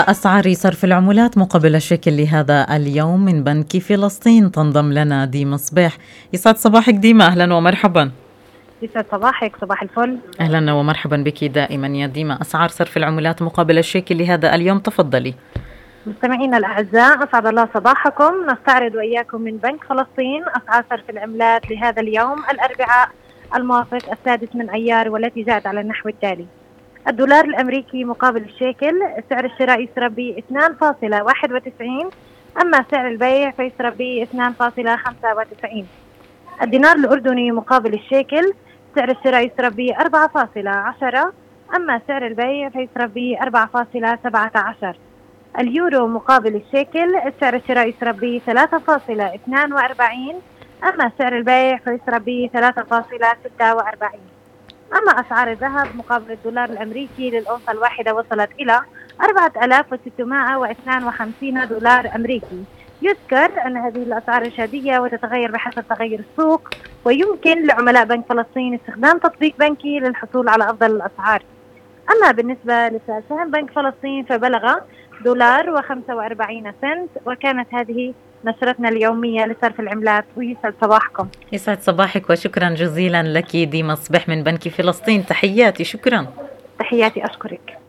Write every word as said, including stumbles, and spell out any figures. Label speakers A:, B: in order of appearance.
A: أسعار صرف العملات مقابل الشيكل لهذا اليوم من بنك فلسطين. تنضم لنا ديما صباح. يسعد صباحك ديما، أهلا ومرحبا.
B: يسعد صباحك، صباح الفل.
A: أهلا ومرحبا بك دائما يا ديما. أسعار صرف العملات مقابل الشيكل لهذا اليوم، تفضلي.
B: مستمعينا الأعزاء، أسعد الله صباحكم. نستعرض وإياكم من بنك فلسطين أسعار صرف العملات لهذا اليوم الأربعاء الموافق السادس من أيار، والتي جاءت على النحو التالي: الدولار الأمريكي مقابل الشيكل سعر الشراء يسرى ب اثنين فاصلة واحد وتسعين، أما سعر البيع فيسرى ب اثنين فاصلة خمسة وتسعين. الدينار الأردني مقابل الشيكل سعر الشراء يسرى ب أربعة فاصلة عشرة، أما سعر البيع فيسرى ب أربعة فاصلة سبعة عشر. اليورو مقابل الشيكل سعر الشراء يسرى ب ثلاثة فاصلة اثنين وأربعين، أما سعر البيع فيسرى ب ثلاثة فاصلة ستة وأربعين. أما أسعار الذهب مقابل الدولار الأمريكي للأونصة الواحدة وصلت إلى أربعة آلاف وستمائة واثنين وخمسين دولار أمريكي. يذكر أن هذه الأسعار شهرية وتتغير بحسب تغير السوق، ويمكن لعملاء بنك فلسطين استخدام تطبيق بنكي للحصول على أفضل الأسعار. أما بالنسبة لسعر سهم بنك فلسطين فبلغ دولار وخمسة وأربعين سنت. وكانت هذه نشرتنا اليومية لصرف العملات، ويسعد صباحكم.
A: يسعد صباحك وشكرا جزيلا لك ديما صباح من بنك فلسطين. تحياتي، شكرا.
B: تحياتي، أشكرك.